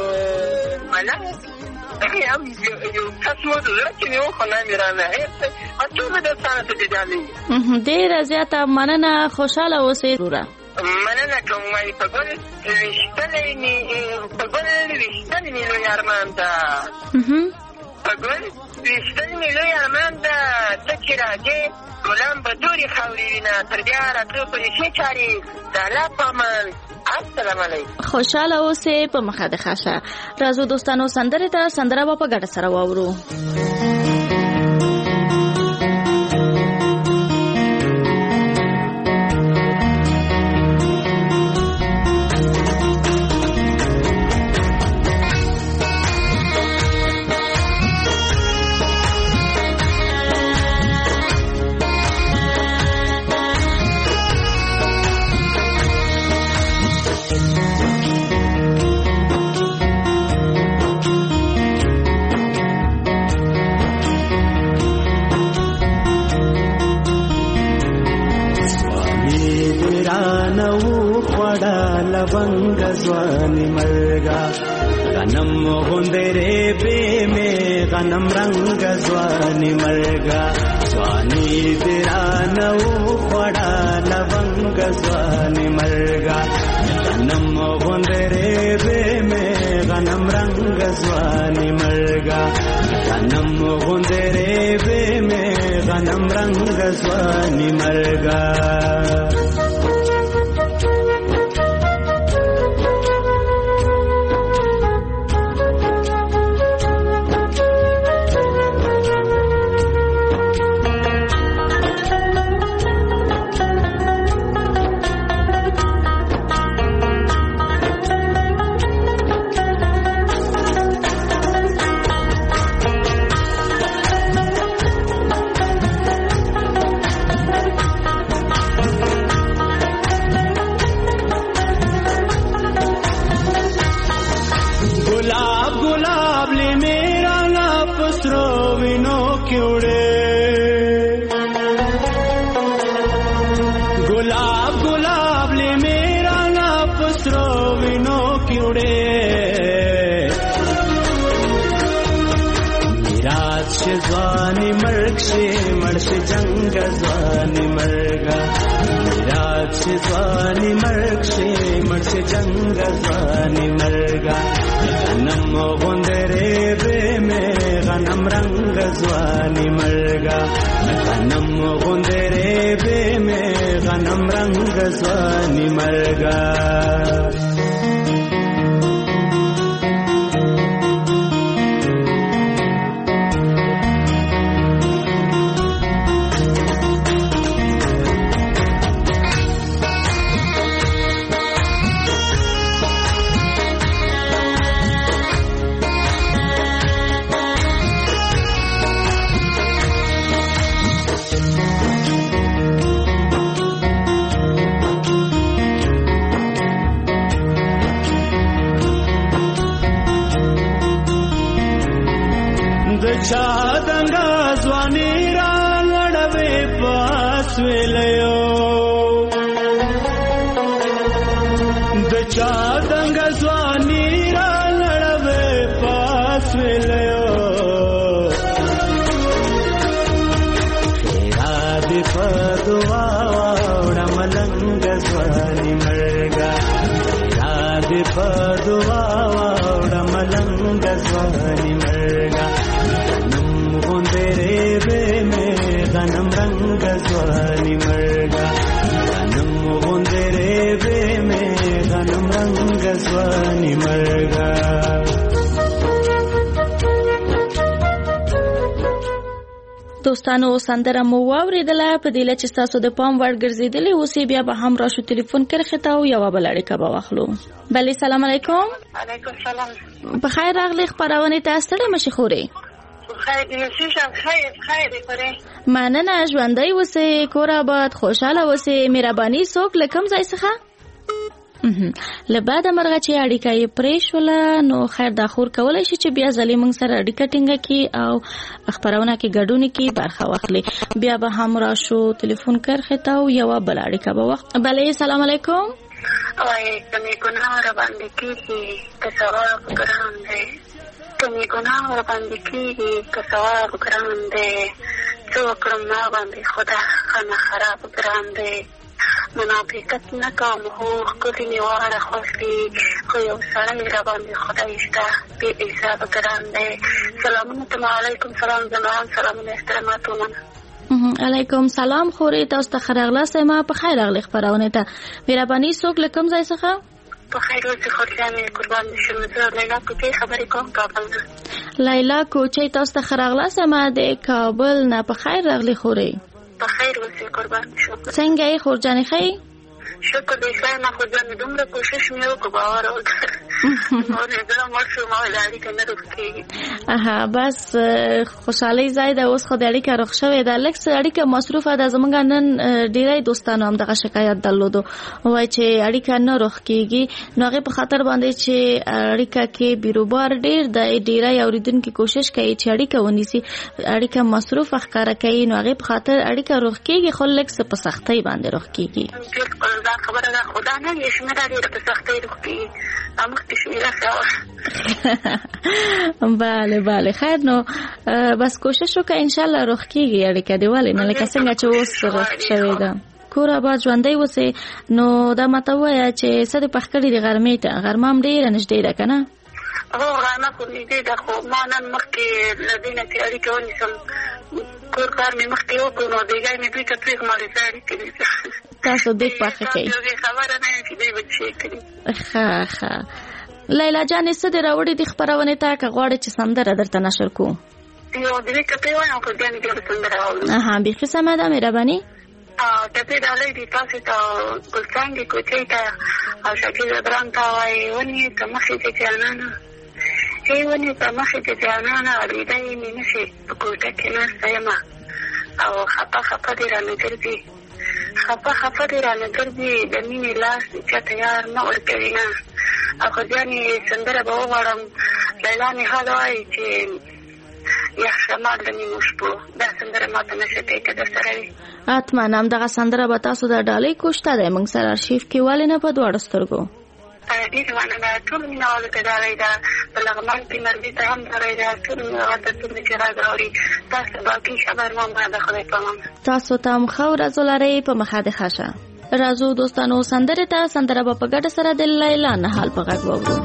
ملنګ هم یو کس و د زړه کې مې وخو نه مې رانه هېڅ ټول دوستانو ته دې ډالۍ ډېره زیاته مننه خوشحاله اوسئ وروره مننه کوم وایي په ګل ویشتلی مې په ګل ویشتلی مې لوی ارمان ده په ګل ویشتلی مې لوی ارمان ده ته چې راځې ګلان به تورې خاورې وینه تر بیا راتلو پورې ښې چارې د الله په امان السلام علیکم خوشحاله اوسئ په مخه د ښه راځو دوستانو سندرې ته سندره به په ګډه سره واورو लवंग ज़्वानी मरगा गनम गुंदरे बे में गनम रंग ज़्वानी मरगा ज़्वानी तेरा नौ बड़ा लवंग ज़्वानी मरगा गनम गुंदरे बे में गनम रंग ज़्वानी मरगा गनम गुंदरे बे में गनम रंग ज़्वानी मरगा ज़्वानी मर्ग से मर्श जंग ज़्वानी मरगा شي ځواني مرګ شي مړ شي جنګ ځواني مرګا غنم غوندرې به مې غنم رنگ ځواني مرګا غنم غوندرې به مې غنم رنگ ځواني مرګا چا دنګا ځواني را لړوي پاس ویلو د چا دنګا ځواني را لړوي پاس ویلو خیرا دې په دعا وړه ملنګ ځواني مرګا خیرا دې په دعا وړه ملنګ ځواني مرګا غنم رنگ ځواني مرګا غنم غوندرې به مې غنم رنگ ځواني مرګا دوستانو سندره مو واوریدله په دې لچ تاسو د پام وړ ګرځیدلې اوسې بیا به هم راشو ټلیفون کرخه تا او یو بل اړیکه به واخلو. بله سلام علیکم. علیکم سلام. بخیر راغلی خبرونه تاسو ته مشخوري. خیر دې شي خیر خیر پرې. مننه ژوندۍ اوسې کور آباد خوشاله اوسې مهرباني څوک لکم ځای څخه لبعد مرغه چې اړیکه یې پریښوله نو خیر دا خور کولای شي چې بیا ځلې موږ سره اړیکه ټینګه کړي او خبرونه کې ګډون کې برخه واخلي. بیا به هم راشو ټلیفون کرخه تا او یو بل اړیکه به وخت. بله سلام علیکم. وای کمې ګناه را باندې کیږي که ثواب ګران دی کمې ګناه را باندې کیږي که ثواب ګران دی څه وکړم ما باندې خدا خانه خراب ګران دی منافقت نه کوم خو ښکلي مې واړه خوښ دي خو یو سړی را باندې خدای شته بې حسابه ګران دی. سلامونه ته علیکم سلام زما هم سلامونه احترامات ومنه. علیکم سلام خورې تاسو ته ښه راغلاست. ما په خیر راغلی خپرونه ته مهرباني څوک له کوم ځای څخه؟ په خیر اوسې خورجانې قربان دې شم. زه لیلا کوچۍ خبرې کوم کابل نه. لیلا کوچۍ تاسو ته ښه راغلاست. ما د کابل نه په خیر راغلی خورې. په خیر اوسې قربان شم. څنګه یې خورجانې ښه یې؟ شکر دې ښه یم خورجانې دومره کوشش مې وکړو باور وکړه نور یې زه مړ شوم او اړیکه نه روغ کېږي. اها بس خوشحالۍ ځای ده اوس خو د اړیکه روغ شوې ده لږ څه اړیکه مصروفه ده. زموږ نن ډېری دوستانو هم دغه شکایت درلودو وایي چې اړیکه نه روغ کېږي نو هغې په خاطر باندې چې اړیکه کې بیروبار ډېر د ډېری اورېدونکي کوشش کوي چې اړیکه ونیسي اړیکه مصروفه ښکاره کوي نو هغې په خاطر اړیکه روغ کېږي خو لږ څه په سختۍ باندې روغ کېږي. دا خبره ده خدا نه یې شمېره ډېره په سختۍ روغ کېږي مخکې شمېره ښه بله بله خیر نو بس کوشش وکړه انشاءالله روغ کېږي اړیکه دې ولې نه لکه څنګه چې اوس روغ شوې ده. کور آباد ژوندی اوسې نو دا ماته ووایه چې څه دې پخ کړي دي غرمې ته غرمه هم ډېره نږدې ده که نه؟ هو غرمه خو نږدې ده خو ما نن مخکې له دې نه چې اړیکه ونیسم کور کار مې مخکې وکړو نو بېګای مې دوی ته پرېښمه زه اړیکې نیسم. تاسو دیګ پاخه کوي. خبره نه یم چې دوی به څه کوي. ښه ښه لیلا جانې څه دې راوړي دي خپرونې ته که غواړې چې سندره درته نشر کړو؟ یو درې ټپې وایم خو بیا مې بیا سندره واورو. اها بیخي سمه ده مهرباني. ټپې ډالۍ دي تاسو ته ګلڅانګې کوچۍ ته او شکیل ادران ته وایي ونې ته مخې د جانانه ای ونې ته مخې د جانانه اورېدی مې نشي په کوټه کې ناسته یمه او خپه خپه دې رانه ګرځي خپه خپه دې رانه ګرځي د مینې لاس چاته یار نه ورکوي نه. او خورجانې سندره به وغواړم لیلا مې حال وایي چې یخ شمال د نیمو شپو دا سندره ماته نشه کوي که در سره وي. حتما همدغه سندره به تاسو د ډالۍ کوشته دی موږ سره ارشیف کې ولې نه په دواړو سترګو. ډېره مننه ټولو مینهوالو ته ډالۍ ده په لغمان کې مرګي ته هم ډالۍ ده ټولو مینهوالو ته چې راز راوړي تاسو باقي خبر مو ما د خدای په امان. تاسو ته هم ښه ورځ ولرئ په مخه دې ښه شه. راځو دوستانو سندره ته سندره په ګډه سره د لیلا نه حال په غږ وورو.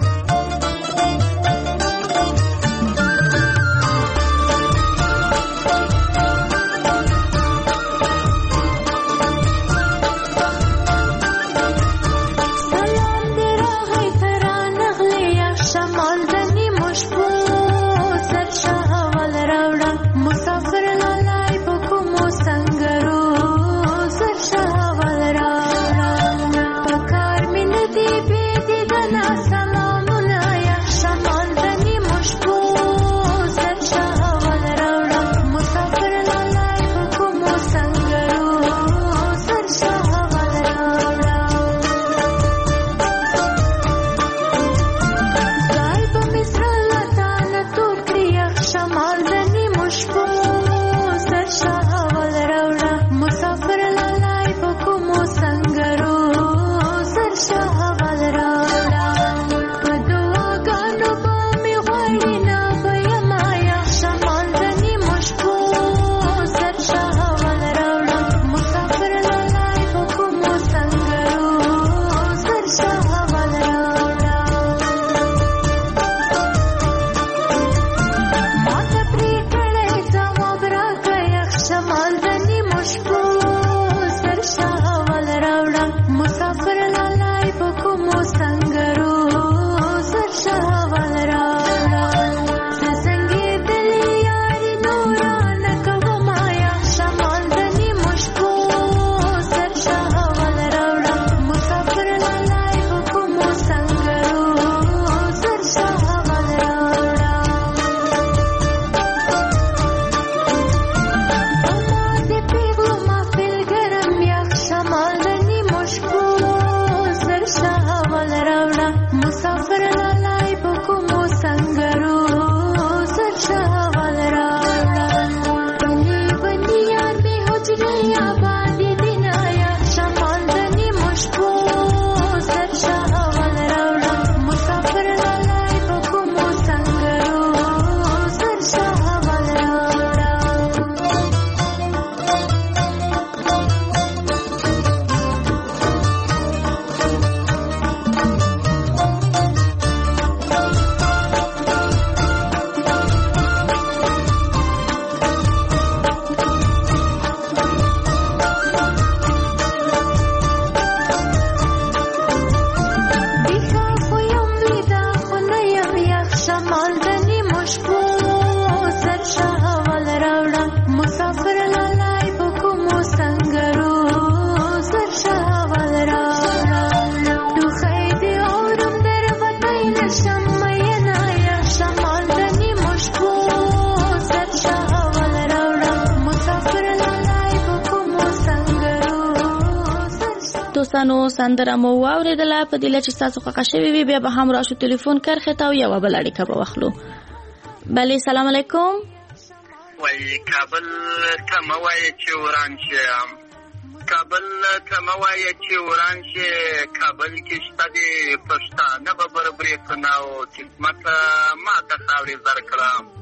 دوستانو سندره مو واوریدله په دې چې تاسو خوښ شوي وي بیا به هم راشو ټلیفون کرخه تا یو بل اړیکه به واخلو. بله سلام علیکم. وای کابل ته مو وای چې وران شي کابل ته مو وای چې وران شي کابل کې شته دي پښتانه به بربرې کناو قسمت ما ته خاورې زر کړه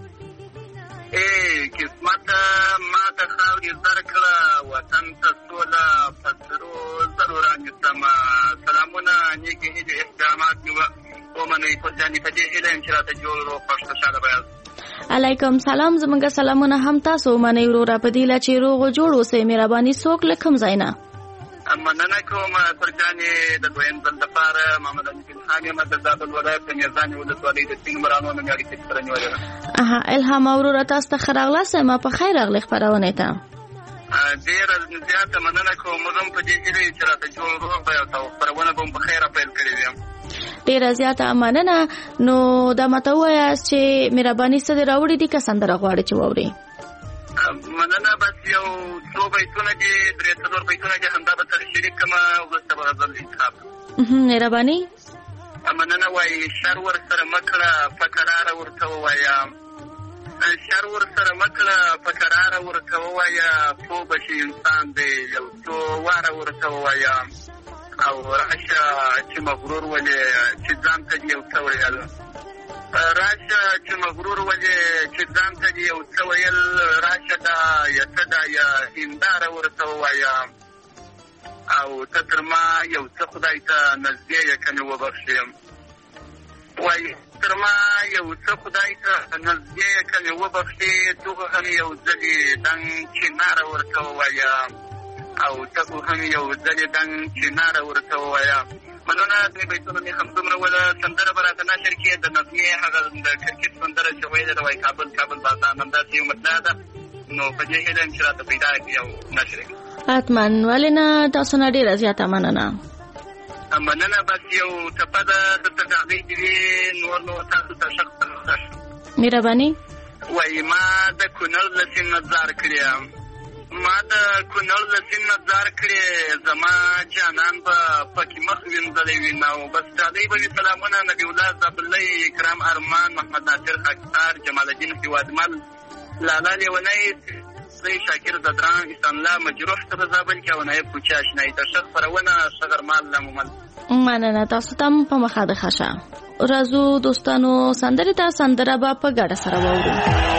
اے قسمت ما ته خاورې زر کړه وطن ته سوله پسرو ضروران سما سلامونه نیکی هیجه احترامات ومنوی پرجانی په دې هیله چې راته جوړ رو خوش خوشاله بیاز. علیکم سلام زمونږ سلامونه هم تاسو منئ وروره په دې چې روغ جوړ اوسئ مهرباني څوک له کوم ځای نه؟ مننه کوم پرجانې د دویم ځل دپاره محمد امین خان یم د زابل ولایت د میرزانې ولسوالۍ د سپین مرانو نومې اړیکې سره نیولې ده. اها الهام وروره تاسو ته ښه راغلاست یم په خیر راغلې خپرونې ته. ډېره زیاته مننه کوم موږ هم په دې هیله چې راته جوړ روغ به او خپرونه به هم په خیره پیل کړې وي. ډېره زیاته مننه. نو دا ماته ووایاست چې مهرباني څه دې راوړي دي که سندره غواړئ چې واورئ؟ مننه بس یو څو بیتونه دي درې څلور بیتونه دي همدا به سره شریک کړم وروسته به غزل انتخاب. مهرباني. مننه وایي شر ورسره مه کړه په کراره ورته ووایه شر ورسره مه کړه په کراره ورته ووایه پوه به شي انسان دی یو څو واره ورته ووایه او راشه چې مغرور ولې چې ځان ته دې یو څه ویل راشه چې مغرور ولې چې ځان ته دې یو څه ویل راشه دا یا څه دا یا هنداره ورته ووایه او ته تر ما یو څه خدای ته نږدې یې کنې وبخښې وایي تر ما یو څه خدای ته نږدې یې کنې وبخښې دغه هم یو ځلې دنګ چناره ورته ووایه او ته هم یو ځلې دنګ چناره ورته ووایه. مننه. دې بیتونه مې همدومره وله. سندره به راته نشر کړې د نظمې هغه د کرکټ سندره چې ویلې ده وایي کابل کابل بازار همداسې یو مطلع ده نو په دې هیله یم چې راته پیدا کړي او نشر کړي. حتما. ولې نه تاسو نه ډېره زیاته مننه. مننه. بس یو ټپه ده درته د هغې دې وي نور نو تاسو ته شخص مهرباني. وایي ما د کونړ له سیند نه ځار کړې ما د کونړ له سیند نه ځار کړې زما جانان به پکې مخ وینځلی وي او بس ډالۍ به وي سلامونه نبي الله زابلۍ اکرام ارمان محمد ناصر خاکسار جمال الدین هیوادمل لالا لیونی زی شاکر ددران اسان الله مجروح ته په زابل کې او نایب کوچه اشنایي ته ښه خپرونه ښه غرمال لمومل. مننه. تاسو ته هم په مخه د ښه شه. راځو دوستانو سندرې ته سندره به په ګډه سره واورو.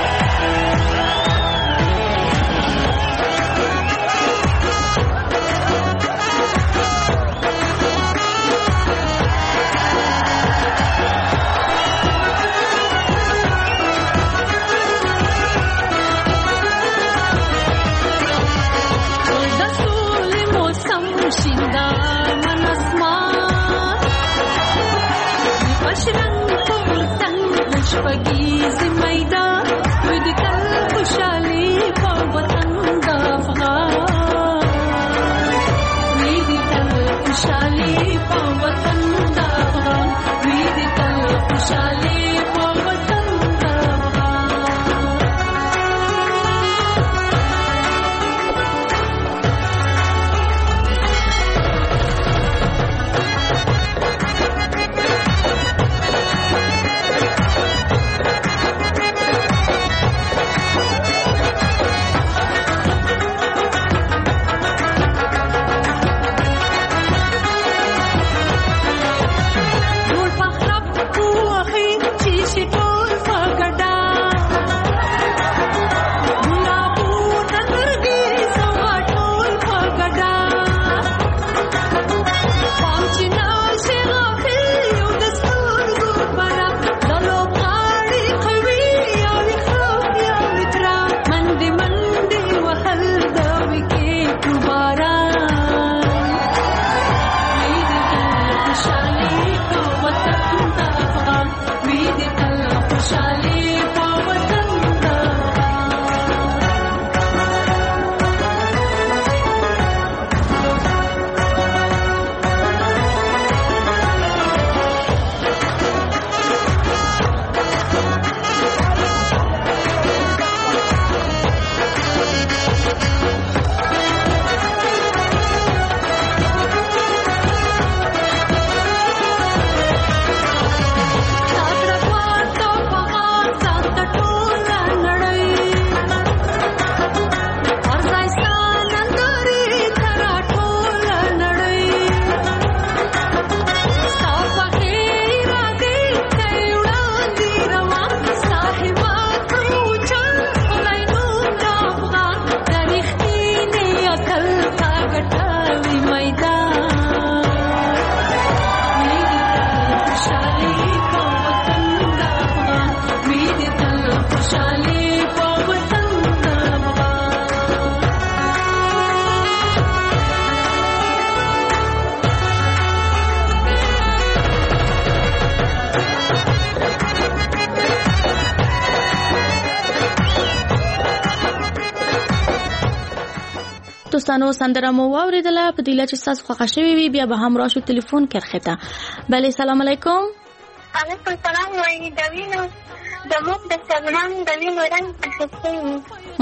دوستانو سندره مو واوریدله په دې چې تاسو خوښ شوي وي بیا به هم راشو ټلیفون کرخه ته. بله سلام علیکم. علیکم السلام. وایي د وینو د موږ د سلمان د وینو رنګ اخیستی وي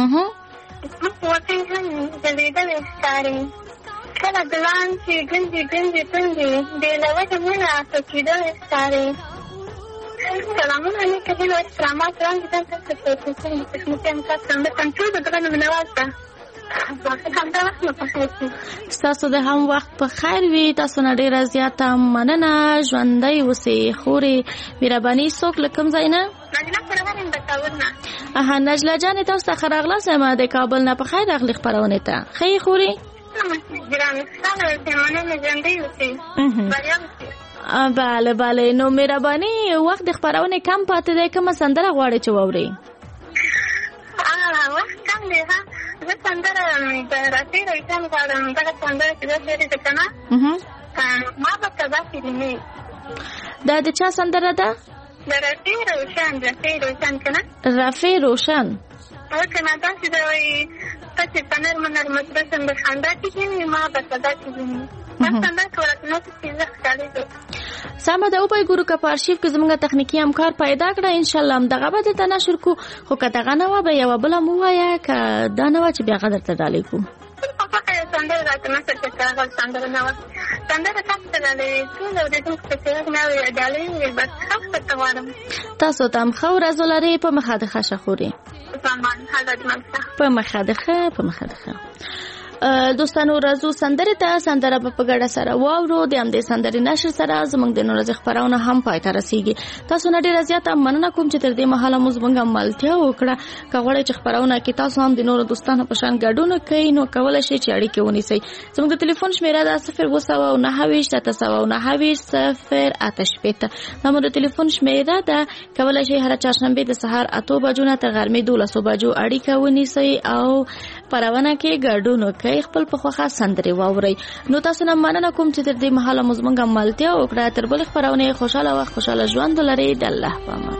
زموږ وطن هم ځلېدلی ښکاري کله ګلان چې ګنجې ګنجې تندې بې له وجه مونه ټوکېدلی ښکاري. سلامونه نیکه هیلو اسلامات وړاندې دلته څه پروفیسر قسمتي امتاز کندکم ټول د دغه نومنواز ده. ستاسو د هم وخت په خیر وي. تاسو نه ډیره زیاته مننه. ژوندۍ اوسئ خورې. مهرباني څوک له کوم ځای نه؟ اها نجله جانې تاسو ته ښه راغلاست یم د کابل نه. په خیر راغلې خپرونې ته. ښه یې خورې؟ ګران ستاسو ته مننه ژوندۍ اوسئ بریا وکړئ. بله بله نو مهرباني وخت د خپرونې کم پاتې دی، کومه سندره غواړئ چې واورئ؟ وخت کم دی ها، زه سندره د رفیع روشن غواړم، دغه سندره چې ده ډېرې ده که نه ما به ته داسې لیمې. دا د چا سندره ده؟ د رفیع روشن. رفیع روشن که نه رفیع روشن او که نه داسې ده وایي ته چې په نرمه نرمه زړه سم د خندا کې کښېنې ما به ته داسې لیمې. دا سندره که ورته نه چې زه ښکارېږم. سمه ده وبای ګورو که په ارشیف کې زموږ تخنیکي همکار پیدا کړه انشاءالله همدغه به درته نشر کړو، خو که دغه نه وه به یوه بله مو ووایه، که دا نه وه چې بیا هغه درته ډالۍ کړو. پخه یو سندره راته نشر چې هغه سندره نه وه. سندره تاسو ته ډالۍ ټول اورېدونکو ته چې هغه نه وي ډالۍ وي بس ښه درته غواړم. تاسو ته هم ښه ورځ ولرئ. په مخه د ښه شه خورې په مخه د ښه په مخه د ښه. دوستانو راځو سندرې ته. سندره به په ګډه سره واورو. د همدې سندرې نشر سره زموږ د نن ورځې خپرونه هم پای ته رسېږي. تاسو نه ډېره زیاته مننه کوم چې تر دې مهاله مو زموږ ملتیا وکړه. که غواړئ چې خپرونه کې تاسو هم د نورو دوستانو په شان ګډون کوئ نو کولی شئ چې اړیکې ونیسئ. زموږ د ټلیفون شمېره ده صفر اووه سوه نهه ویشت اته سوه نهه ویشت صفر اته شپېته. دا مو د ټلیفون شمېره ده. کولی شئ هره چهارشنبې د سهار اتو بجو نه تر غرمې دولسو بجو اړیکه ونیسئ او خپرونه کې ګډون وکړئ، خپل په خوښه سندرې واورئ. نو تاسو نه مننه کوم چې تر دې مهاله مو زموږ ملتیا وکړه. تر بلې خپرونې خوشحاله وخت خوشحاله ژوند ولرئ. د الله په امان.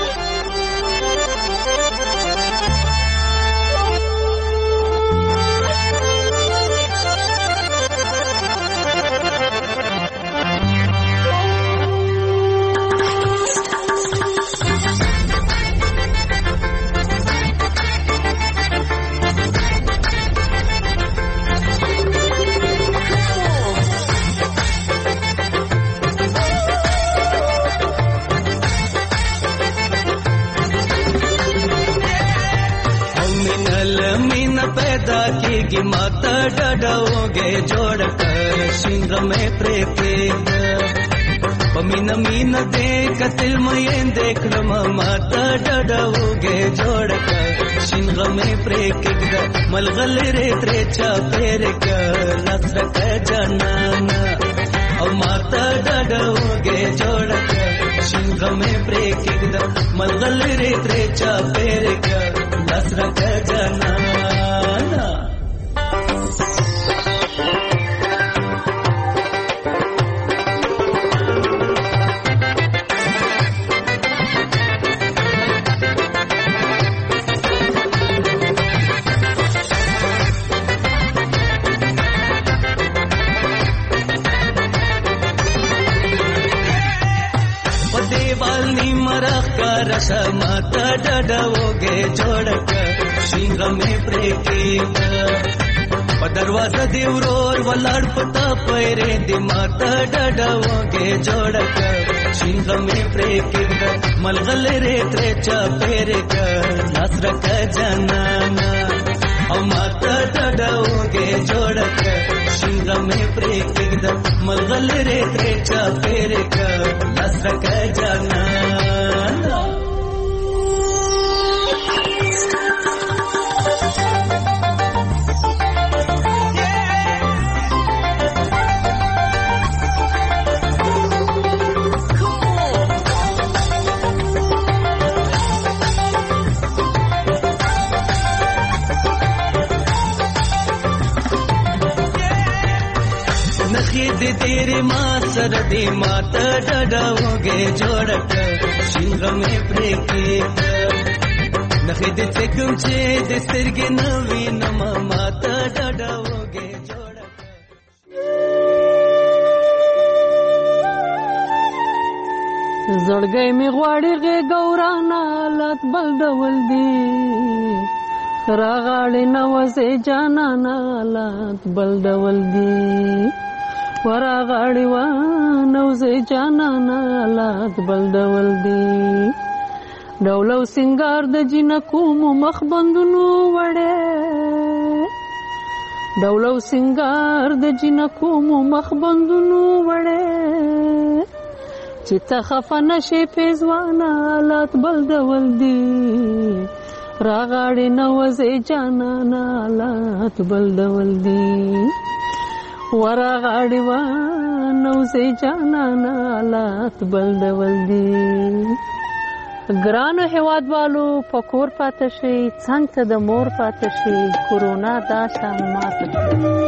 की माता डडोगे जोड़ कर सिंग में प्रेकेद पमीन मीन देख तिल में देख माता डडोगे जोड़ कर सिंग में प्रेकेद मलगल रे त्रेचा पेर कर नसर का जनाना और माता डडोगे जोड़ कर सिंग में प्रेकेद मलगल रे त्रेचा पेर कर नसर का जनाना. माता डडोगे जोड़ कर सिंग में प्रेकेद दरवाजा देवरोर वलाड़ पता पैरे दे माता डडोगे जोड़ कर सिंग में प्रेकेद मलगल रे त्रेचा पेरे कर नसर का जनाना और माता डडोगे जोड़ कर सिंग में प्रेकेद मलगल रे त्रेचा पेरे कर नसर का जनाना. तेरे माँ सरदी माता डडोगे जोड़ कर सिंग में प्रेकेद नखिद से कुमचे दे सिरगे नवीन माता डडोगे जोड़ कर زړګي می غواړي غي ګورانا لات بل ډول دی راغړې نوځي جانانا لات بل ډول دی ورغړې و نوځي جانانا لات بل ډول دی ډولو سنگار د جنکو مخ بندونو وړې ډولو سنگار د جنکو مخ بندونو وړې چې ته خفه نشې پیزوانا لات بل ډول دی راغړې نوځي جانانا لات بل ډول دی ورغاړي و نو سي جانانا لات بل ډول دي. ګرانو هیوادوالو په کور پاتې شئ، څنګ ته د مور پاتې شئ، کورونا دا شان ماته